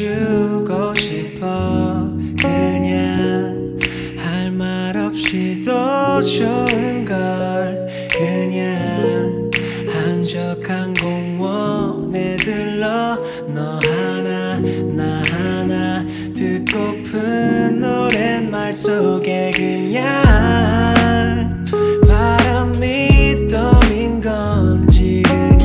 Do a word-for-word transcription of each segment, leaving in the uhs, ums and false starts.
주고 싶어. 그냥 할 말 없이도 좋은 걸. 그냥 한적한 공원에 들러 너 하나 나 하나 듣고픈 노랫말 속에 그냥 바람이 떠민 건지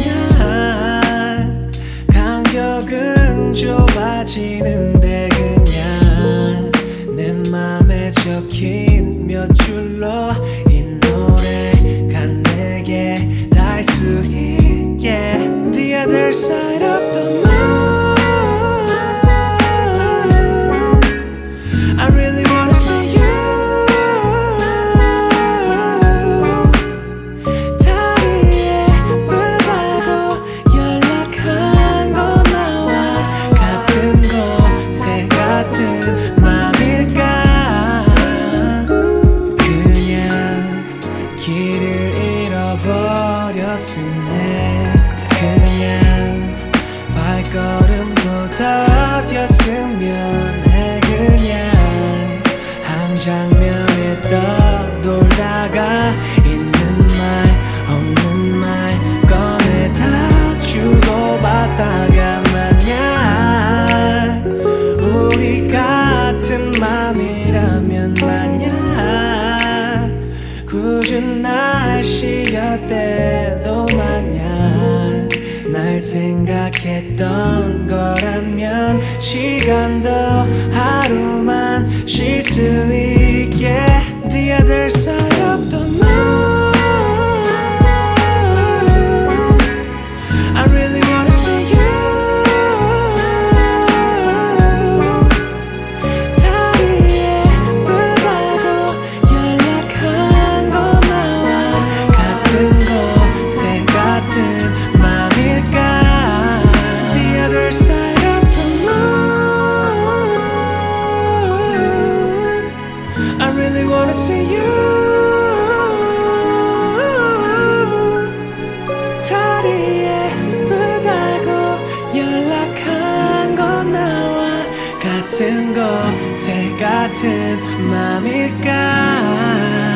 그냥 간격은 좁아지는데 그냥 내 맘에 적힌 몇 줄로 이 노래가 내게 닿을 수 있게. The other side of the moon I really wanna see you. 달이 예쁘다고 연락한 건 나와 같은 곳에 같은 맘일까. 그냥 길을 잃어버렸으네. 그냥 발걸음도 더뎠으면 해. 그냥 한 장면에 떠돌다가 있는 말 없는 말 꺼내다 주고받다가 만약 우리 같은 맘이라면 만약 굳은 날씨였대도 만약 날 생각했던 거라면 시간도 하루만 쉴 수 있게. The other side of the moon I really wanna see you. 달이 예쁘다고 연락한 건 나와 같은 곳에 같은 맘일까. The other side of the moon I really wanna see you. 달이 예쁘다고 연락한 건 나와 같은 곳에 같은 맘일까.